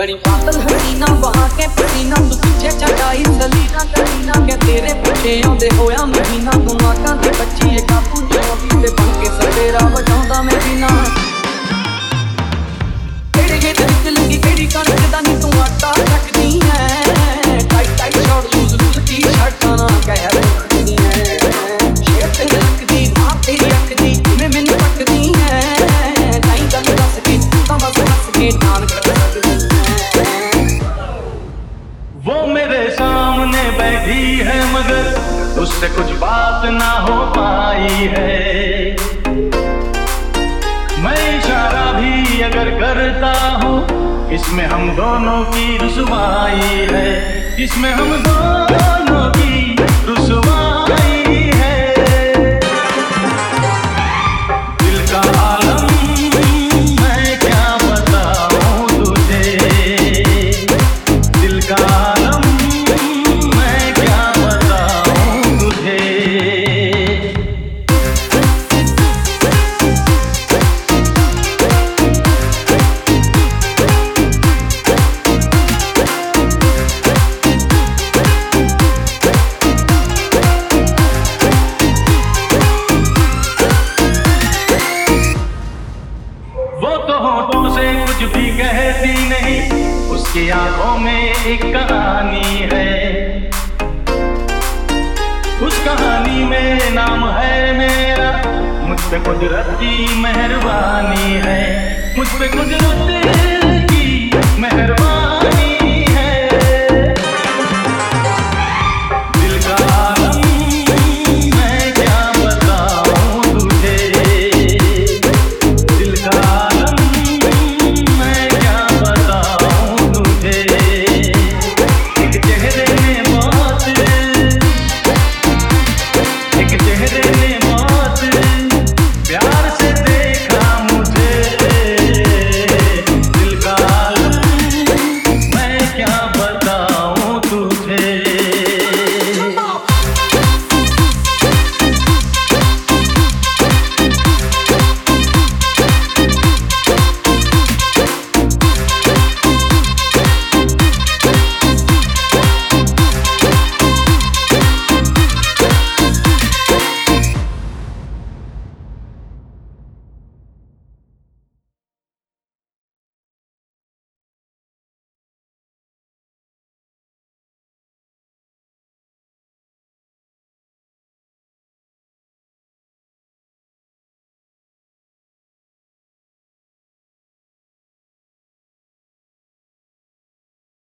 बड़ी पागल हसीना बहा के पसीना तू पीछे चटाई सलीना करीना के तेरे पीछे आंदे होया महीना तू आका दी बच्ची ए काबू जोगी ते बन के सवेरा वजांदा मैं बिना केड़े गेट विच लगी केड़ी कणक दा नी तू आटा रखदी है tight tight short loose loose T शर्टां ना कह रखदी है शेर ते रखदी मां तेरी अख दी मैं मैनू पकदी है नहीं गल दस के तां बस हंस के डान कर वो मेरे सामने बैठी है मगर उससे कुछ बात ना हो पाई है। मैं इशारा भी अगर करता हूँ इसमें हम दोनों की रुसवाई है, इसमें हम दोनों की रुसवाई है। दिल का आलम मैं क्या बताऊँ तुझे, दिल का होठों से कुछ भी कहती नहीं, उसकी आंखों में एक कहानी है। उस कहानी में नाम है मेरा, मुझ पे कुदरत की मेहरबानी है, मुझ पे कुदरत